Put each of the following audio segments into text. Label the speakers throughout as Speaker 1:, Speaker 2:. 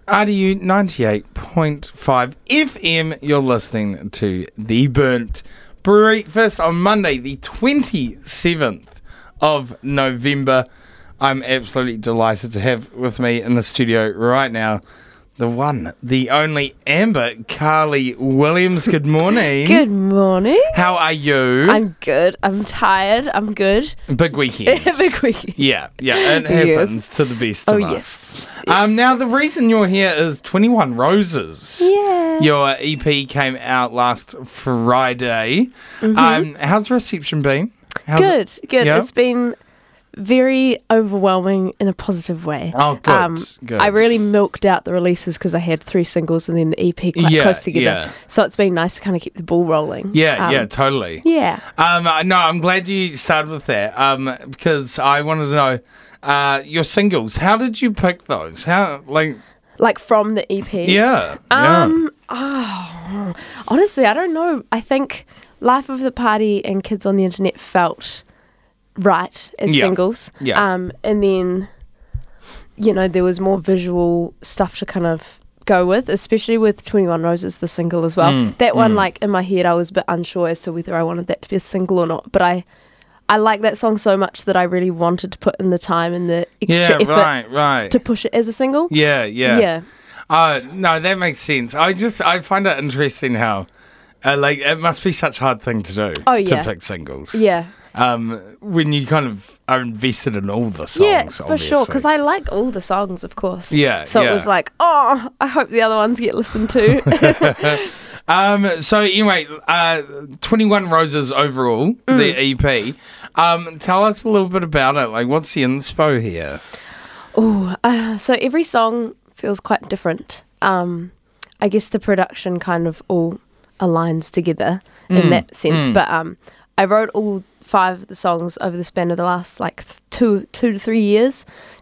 Speaker 1: RDU 98.5 FM. You're listening to The Burnt Breakfast on Monday, the 27th of November. I'm absolutely delighted to have with me in the studio right now the one, the only Amber Carly Williams. Good morning.
Speaker 2: Good morning.
Speaker 1: How are you?
Speaker 2: I'm good. I'm tired. I'm good.
Speaker 1: Big weekend.
Speaker 2: Big weekend.
Speaker 1: Yeah, it happens to the best of us.
Speaker 2: Yes.
Speaker 1: Now, the reason you're here is 21 Roses.
Speaker 2: Yeah.
Speaker 1: Your EP came out last Friday. How's the reception been?
Speaker 2: Good.
Speaker 1: Yeah?
Speaker 2: It's been very overwhelming in a positive way.
Speaker 1: Oh, good. Good.
Speaker 2: I really milked out the releases because I had 3 singles and then the EP quite close together.
Speaker 1: Yeah.
Speaker 2: So it's been nice to kind of keep the ball rolling.
Speaker 1: Yeah, totally.
Speaker 2: Yeah.
Speaker 1: No, I'm glad you started with that because I wanted to know your singles. How did you pick those?
Speaker 2: Like from the EP?
Speaker 1: Yeah.
Speaker 2: Honestly, I don't know. I think Life of the Party and Kids on the Internet felt right as singles.
Speaker 1: Yeah.
Speaker 2: And then, there was more visual stuff to kind of go with, especially with 21 Roses, the single as well. That one, in my head, I was a bit unsure as to whether I wanted that to be a single or not. But I like that song so much that I really wanted to put in the time and the extra effort
Speaker 1: right.
Speaker 2: to push it as a single.
Speaker 1: Yeah.
Speaker 2: Yeah.
Speaker 1: No, that makes sense. I find it interesting how, it must be such a hard thing to do. To pick singles.
Speaker 2: Yeah.
Speaker 1: When you kind of are invested in all the songs,
Speaker 2: yeah, for
Speaker 1: obviously.
Speaker 2: sure, because I like all the songs, of course.
Speaker 1: Yeah,
Speaker 2: so it was like, I hope the other ones get listened to.
Speaker 1: So anyway, 21 Roses overall, the EP. Tell us a little bit about it. Like, what's the inspo here?
Speaker 2: So every song feels quite different. I guess the production kind of all aligns together in that sense. But I wrote all 5 of the songs over the span of the last 2 to 3 years.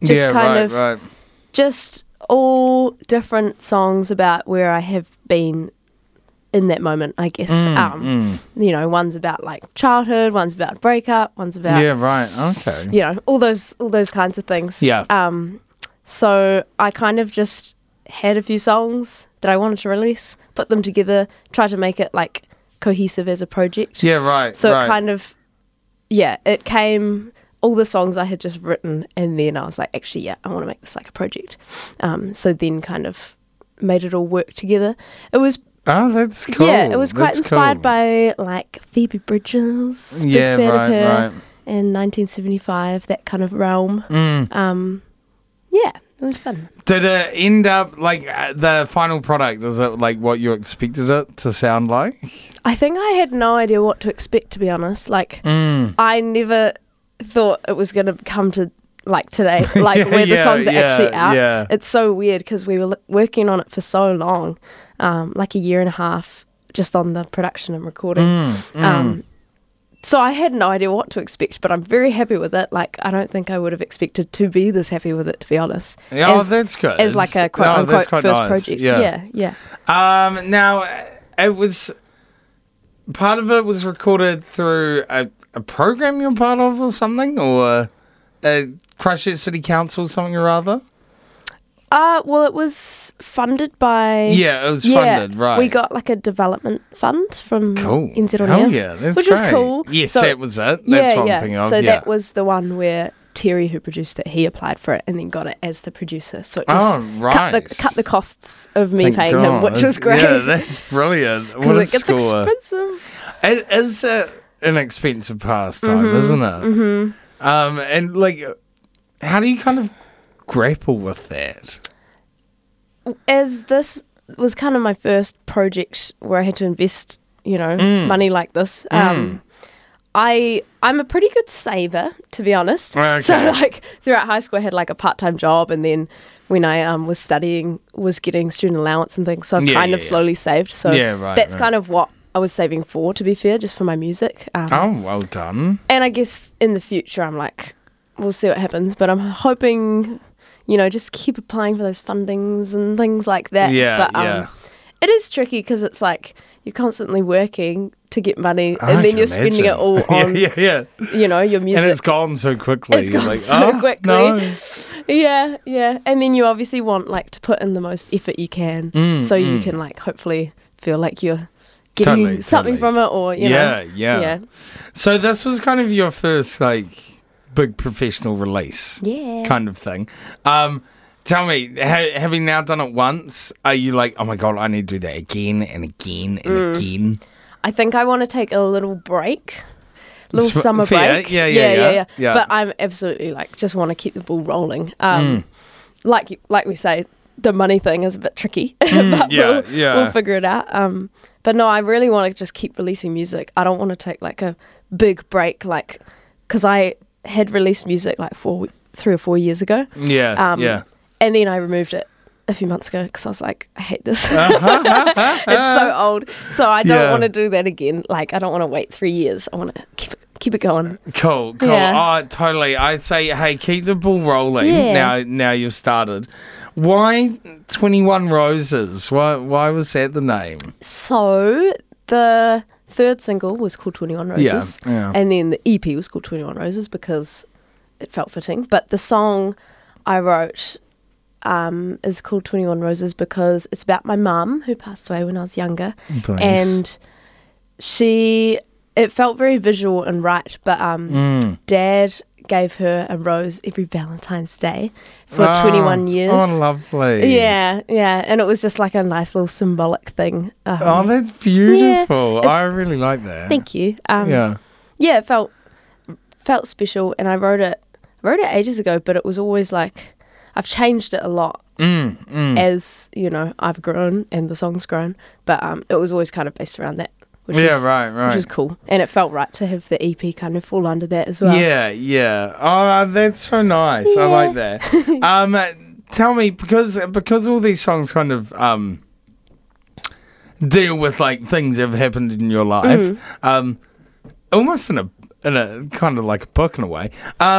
Speaker 2: Just all different songs about where I have been in that moment, I guess. One's about childhood, one's about breakup, one's about
Speaker 1: okay.
Speaker 2: all those kinds of things.
Speaker 1: Yeah.
Speaker 2: So I kind of just had a few songs that I wanted to release, put them together, try to make it cohesive as a project.
Speaker 1: Yeah, right.
Speaker 2: So it kind of, it came, all the songs I had just written, and then I was like, actually, I want to make this a project. So then kind of made it all work together. It was,
Speaker 1: that's cool.
Speaker 2: Yeah, it was quite inspired by Phoebe Bridgers, big fan of her, and 1975, that kind of realm. It was fun.
Speaker 1: Did it end up the final product? Is it what you expected it to sound like?
Speaker 2: I think I had no idea what to expect, to be honest. I never thought it was going to come to today, where the songs are actually out.
Speaker 1: Yeah.
Speaker 2: It's so weird because we were working on it for so long, a year and a half, just on the production and recording. So I had no idea what to expect, but I'm very happy with it. I don't think I would have expected to be this happy with it, to be honest.
Speaker 1: Yeah, that's good.
Speaker 2: As a quote-unquote first project. Yeah.
Speaker 1: Now, it was... Part of it was recorded through a program you're part of or something? Or Christchurch City Council, something or other?
Speaker 2: Well, it was funded by...
Speaker 1: Yeah, it was funded, right.
Speaker 2: We got a development fund from NZ On
Speaker 1: Air.
Speaker 2: Air.
Speaker 1: Yeah, that's
Speaker 2: which
Speaker 1: great.
Speaker 2: was cool.
Speaker 1: Yes,
Speaker 2: so,
Speaker 1: that was it. That's what I'm thinking of.
Speaker 2: So that was the one where Terry, who produced it, he applied for it and then got it as the producer. So it just cut the costs of me paying him, which was great.
Speaker 1: Yeah, that's brilliant.
Speaker 2: Because it gets expensive.
Speaker 1: It is an expensive pastime, isn't it? Mm-hmm. And how do you kind of grapple with that?
Speaker 2: As this was kind of my first project where I had to invest, money like this, I'm a pretty good saver, to be honest.
Speaker 1: Okay.
Speaker 2: So throughout high school I had a part-time job, and then when I was studying was getting student allowance and things, so I kind of slowly saved. So that's kind of what I was saving for, to be fair, just for my music.
Speaker 1: Well done.
Speaker 2: And I guess in the future I'm we'll see what happens, but I'm hoping, just keep applying for those fundings and things like that. It is tricky because it's like you're constantly working to get money,
Speaker 1: I
Speaker 2: and then
Speaker 1: can
Speaker 2: you're spending it
Speaker 1: imagine.
Speaker 2: all on,
Speaker 1: yeah.
Speaker 2: your music.
Speaker 1: And it's gone so quickly.
Speaker 2: It's
Speaker 1: You're
Speaker 2: gone
Speaker 1: like,
Speaker 2: so
Speaker 1: oh,
Speaker 2: quickly.
Speaker 1: No.
Speaker 2: Yeah. And then you obviously want like to put in the most effort you can, so you can like hopefully feel like you're getting something from it, or you know.
Speaker 1: Yeah. So this was kind of your first like big professional release, kind of thing. Tell me, having now done it once, are you like, oh my God, I need to do that again and again and again?
Speaker 2: I think I want to take a little break, summer
Speaker 1: fair.
Speaker 2: break.
Speaker 1: Yeah.
Speaker 2: But I'm absolutely like just want to keep the ball rolling. Like we say, the money thing is a bit tricky, but we'll figure it out. But no, I really want to just keep releasing music. I don't want to take like a big break, like because I had released music like 3 or 4 years ago. And then I removed it a few months ago because I was like, I hate this. It's so old. So I don't want to do that again. Like, I don't want to wait 3 years. I want to keep it going.
Speaker 1: Cool.
Speaker 2: Yeah.
Speaker 1: Oh, totally. I'd say, hey, keep the ball rolling.
Speaker 2: Yeah.
Speaker 1: Now you've started. Why 21 Roses? Why was that the name?
Speaker 2: So the third single was called 21 Roses.
Speaker 1: Yeah.
Speaker 2: And then the EP was called 21 Roses because it felt fitting. But the song I wrote is called 21 Roses because it's about my mum who passed away when I was younger.
Speaker 1: Please.
Speaker 2: And it felt very visual and right, but Dad gave her a rose every Valentine's Day for 21 years.
Speaker 1: Oh, lovely.
Speaker 2: Yeah, and it was just like a nice little symbolic thing.
Speaker 1: That's beautiful.
Speaker 2: Yeah,
Speaker 1: I really like that.
Speaker 2: Thank you.
Speaker 1: Yeah,
Speaker 2: it felt special, and I wrote it ages ago, but it was always like I've changed it a lot as I've grown and the song's grown, but it was always kind of based around that. Which is cool, and it felt right to have the EP kind of fall under that as well.
Speaker 1: Yeah. Oh, that's so nice. I like that. Tell me, because all these songs kind of deal with like things that have happened in your life, almost in a kind of like a book in a way.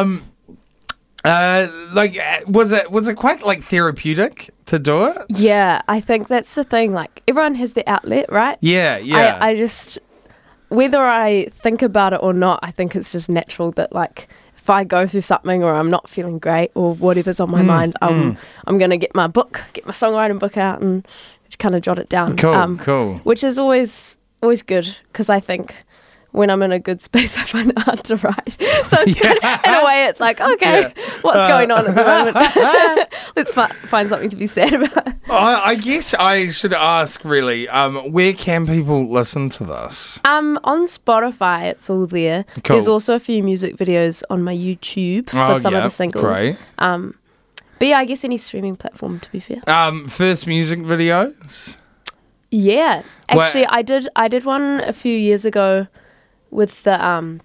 Speaker 1: Was it quite like therapeutic to do it?
Speaker 2: Yeah, I think that's the thing. Like everyone has the outlet, right?
Speaker 1: Yeah.
Speaker 2: I just, whether I think about it or not, I think it's just natural that like if I go through something or I'm not feeling great or whatever's on my mind, I'm gonna get my songwriting book out and kind of jot it down.
Speaker 1: Cool.
Speaker 2: Which is always good because I think when I'm in a good space, I find it hard to write. So it's kind of, in a way, it's like, okay, what's going on at the moment? Let's find something to be sad about.
Speaker 1: I guess I should ask, really, where can people listen to this?
Speaker 2: On Spotify, it's all there.
Speaker 1: Cool.
Speaker 2: There's also a few music videos on my YouTube for some of the singles.
Speaker 1: Great.
Speaker 2: But yeah, I guess any streaming platform, to be fair.
Speaker 1: First music videos?
Speaker 2: Yeah. Actually, I did one a few years ago with the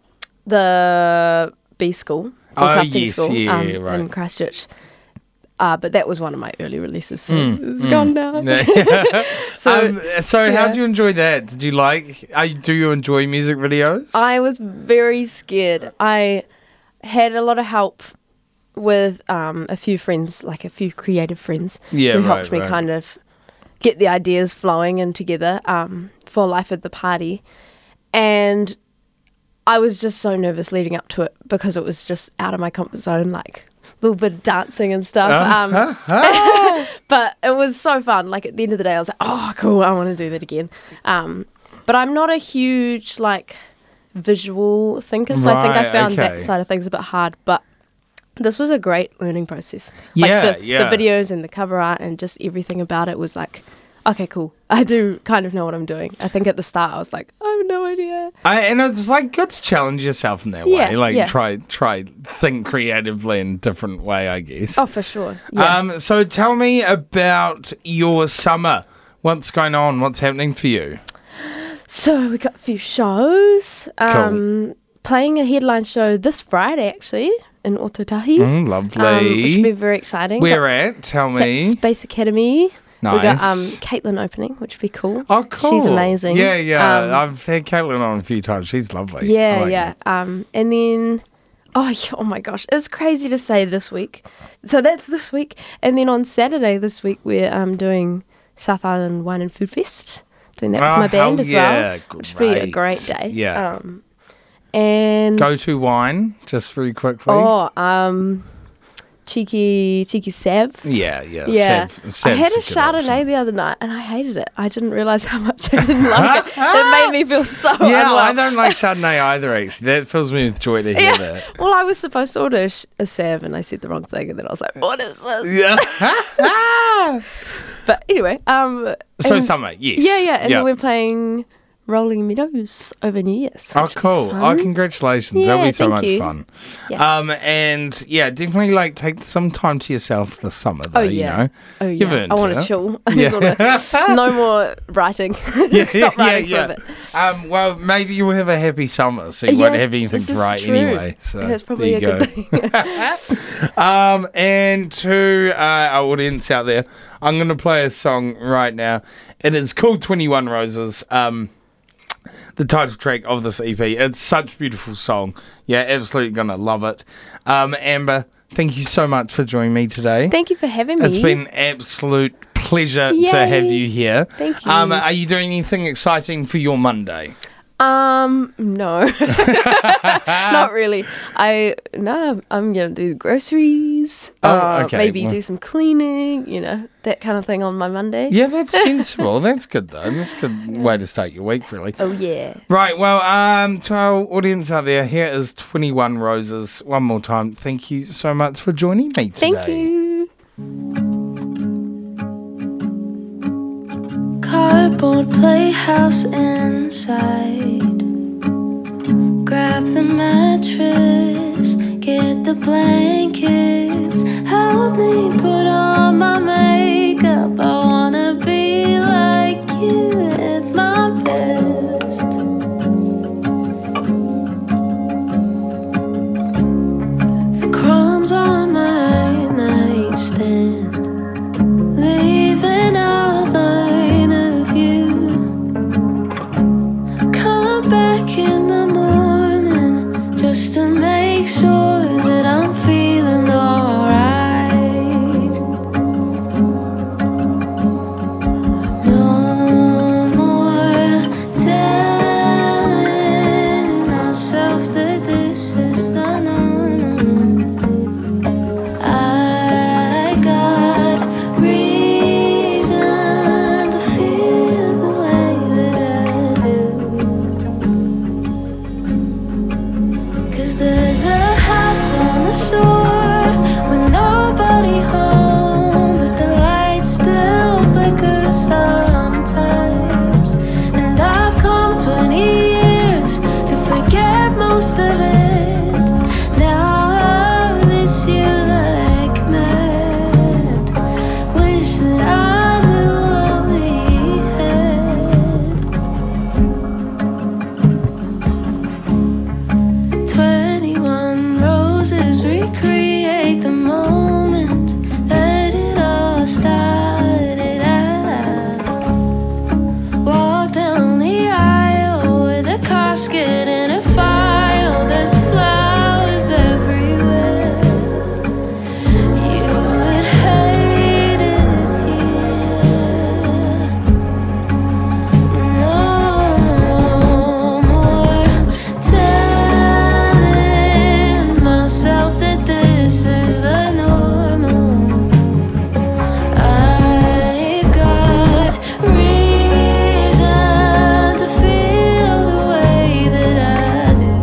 Speaker 2: B School, broadcasting school,
Speaker 1: right.
Speaker 2: in Christchurch. But that was one of my early releases, so it's gone now.
Speaker 1: So how do you enjoy that? Did you do you enjoy music videos?
Speaker 2: I was very scared. I had a lot of help with a few friends, like a few creative friends, who helped me kind of get the ideas flowing and together for Life at the Party. And I was just so nervous leading up to it because it was just out of my comfort zone, like a little bit of dancing and stuff. But it was so fun. Like at the end of the day, I was like, oh, cool, I want to do that again. But I'm not a huge like visual thinker, so I think I found that side of things a bit hard. But this was a great learning process. Like the videos and the cover art and just everything about it was like, okay, cool. I do kind of know what I'm doing. I think at the start I was like, I have no idea.
Speaker 1: And it's like good to challenge yourself in that way. Like try think creatively in a different way, I guess.
Speaker 2: Oh, for sure. Yeah.
Speaker 1: So tell me about your summer. What's going on? What's happening for you?
Speaker 2: So we got a few shows.
Speaker 1: Cool.
Speaker 2: Playing a headline show this Friday actually in Ototahi.
Speaker 1: Lovely.
Speaker 2: Which will be very exciting.
Speaker 1: Where at? Tell me.
Speaker 2: It's at Space Academy.
Speaker 1: Nice.
Speaker 2: We got Caitlin opening, which would be cool.
Speaker 1: Oh, cool.
Speaker 2: She's amazing.
Speaker 1: Yeah. I've had Caitlin on a few times. She's lovely.
Speaker 2: Yeah. And then, oh my gosh, it's crazy to say this week. So that's this week. And then on Saturday this week, we're doing South Island Wine and Food Fest, doing that with my band as well, which would be a great day.
Speaker 1: Yeah.
Speaker 2: And
Speaker 1: Go to wine, just very quickly.
Speaker 2: Cheeky Sav.
Speaker 1: Yeah.
Speaker 2: I had a Chardonnay the other night and I hated it. I didn't realise how much I didn't like it. It made me feel so unwell.
Speaker 1: I don't like Chardonnay either, actually. That fills me with joy to hear that.
Speaker 2: Well, I was supposed to order a Sav and I said the wrong thing and then I was like, what is this?
Speaker 1: Yeah.
Speaker 2: But anyway.
Speaker 1: So summer, yes.
Speaker 2: Yeah. And then we're playing Rolling Meadows over New Year's.
Speaker 1: Oh, cool.
Speaker 2: Fun.
Speaker 1: Congratulations. That'll be so much fun.
Speaker 2: Yes.
Speaker 1: And definitely take some time to yourself this summer, though, you know.
Speaker 2: Oh, yeah.
Speaker 1: You've earned
Speaker 2: I want to chill. I just want to, no more writing. Stop writing for a bit.
Speaker 1: Well, maybe you'll have a happy summer, so you won't have anything to write anyway. So
Speaker 2: that's probably a good thing.
Speaker 1: And to our audience out there, I'm going to play a song right now. It is called 21 Roses. The title track of this EP. It's such a beautiful song. Yeah, absolutely gonna love it. Amber, thank you so much for joining me today.
Speaker 2: Thank you for having me.
Speaker 1: It's been an absolute pleasure to have you here.
Speaker 2: Thank you.
Speaker 1: Are you doing anything exciting for your Monday?
Speaker 2: No, not really. I'm gonna do groceries.
Speaker 1: Okay.
Speaker 2: Maybe do some cleaning. That kind of thing on my Monday.
Speaker 1: Yeah, that's sensible. That's good though. That's a good way to start your week, really.
Speaker 2: Oh yeah.
Speaker 1: Right. Well, to our audience out there, here is 21 Roses. One more time, thank you so much for joining me today.
Speaker 2: Thank you.
Speaker 3: Cardboard playhouse inside. Grab the mattress, get the blankets. Help me put on my makeup. I wanna be like you at my best. The crumbs on my nightstand, leaving outline of you. Come back in the morning just to make sure that I'm feeling alright. No more telling myself that this is the norm. I got reason to feel the way that I do. 'Cause there's a house on the shore with nobody home, but the lights still flicker sometimes. And I've come 20 years to forget most of it. Now I miss you like mad. Wish that I knew what we had. 21 roses recreate the moment that it all started out. Walk down the aisle with a casket and a file. There's flowers everywhere. You would hate it here. No more telling myself that this is the normal. I've got reason to feel the way that I do.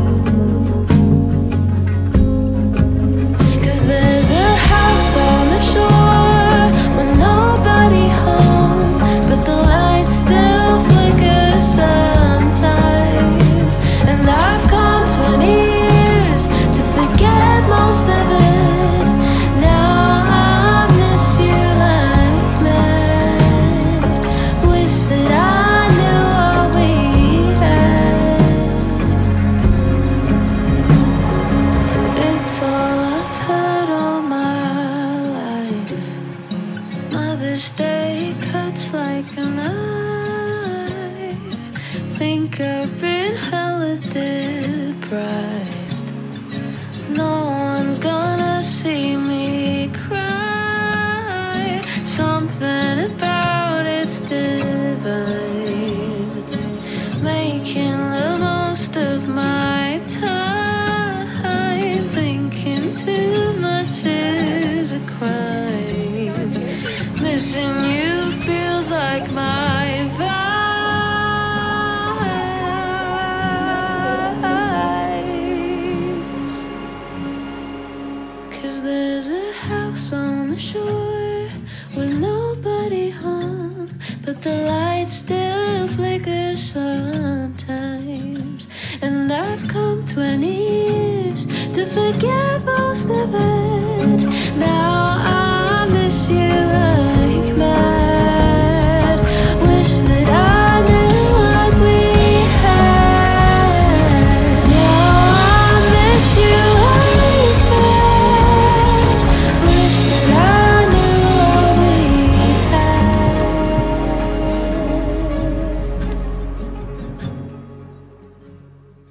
Speaker 3: 'Cause there's a house on the shore with nobody home, but the lights still flicker sometimes. And I've come 20 years to forget most of it. Now I miss you like mad. Wish that I knew what we had. It's all I've heard all my life. Mother's Day cuts like a knife. Think I've been hella deprived. No one's gonna see me cry. Something about it's missing you feels like my vice. 'Cause there's a house on the shore with nobody home, but the light still flickers sometimes. And I've come 20 years to forget most of it.